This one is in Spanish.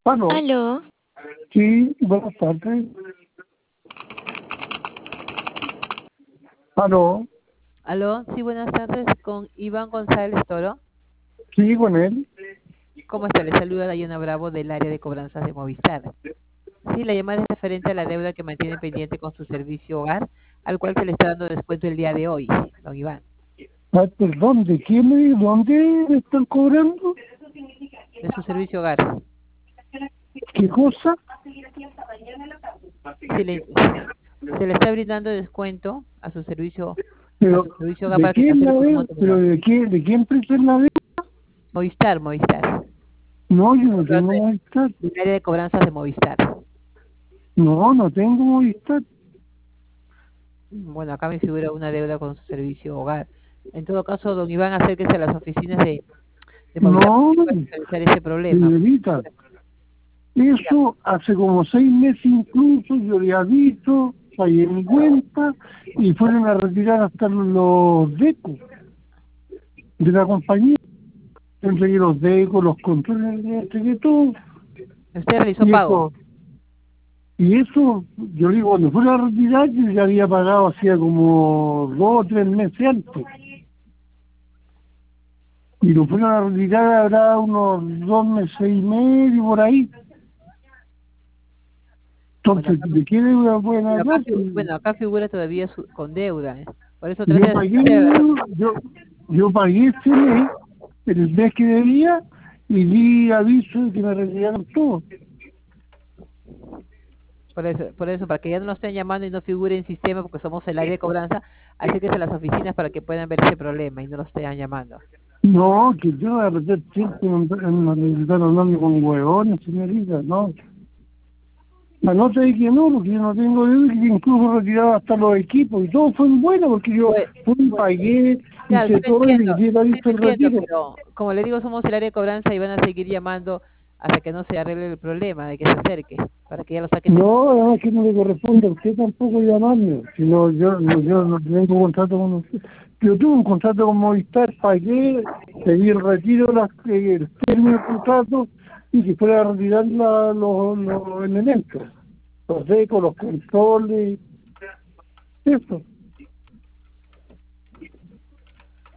Aló, Aló, sí, buenas tardes. Aló, Aló, sí, buenas tardes, con Iván González Toro. sí, con él. ¿Cómo está? Le saluda Dayana Bravo del área de cobranzas de Movistar. Sí, la llamada es referente a la deuda que mantiene pendiente con su servicio hogar, al cual se le está dando descuento el día de hoy, don Iván. Ah, perdón, ¿dónde me están cobrando? De su servicio hogar. ¿Qué cosa? Se le está brindando descuento a su servicio Pero, hogar ¿de para que qué es la cancele su deuda? moto ¿Pero menor. de qué empresa es la deuda? Movistar. No, yo Estamos no tengo hablando Movistar. del área de cobranzas de Movistar. No, no tengo Movistar. Bueno, acá me figura una deuda con su servicio hogar. En todo caso, don Iván, acérquese a las oficinas de Movistar No, para realizar ese problema. señorita, Dígame. eso hace como 6 meses incluso, yo le aviso, pagué mi cuenta y fueron a retirar hasta los DECO de la compañía. Entregué los DECO, los controles, entregué todo. Usted realizó Y pago. eso, yo digo, cuando fue a retirar, yo ya había pagado hacía como 2 o 3 meses antes. Y lo fueron a retirar habrá unos 2 meses y medio por ahí. Bueno, Entonces, ¿de qué deuda pueden hablar? acá figura todavía con deuda. Por eso Yo trate de pagué, acercarse a las yo pagué ese mes, el mes que debía, y di aviso de que me retiraron todo. por eso, para que ya no nos estén llamando y no figure en sistema, porque somos el área de cobranza, acérquese a las oficinas para que puedan ver ese problema y no lo estén llamando. No, que yo de repente siempre me están hablando con huevones, señorita, no. La nota de que no, porque yo no tengo deuda, que incluso retiraba hasta los equipos, y todo fue bueno, porque yo Pues, fui, pagué, claro, hice todo y di el sí aviso lo del entiendo, retiro. pero como le digo, somos el área de cobranza y van a seguir llamando hasta que no se arregle el problema, de que se acerque, para que ya lo saquen de... No, además que no le corresponde a usted tampoco llamarme, sino yo no tengo contrato con usted. Yo tuve un contrato con Movistar, pagué, pedí el retiro, el término del contrato, y que fuera a retirar los elementos, los decos, los controles, eso.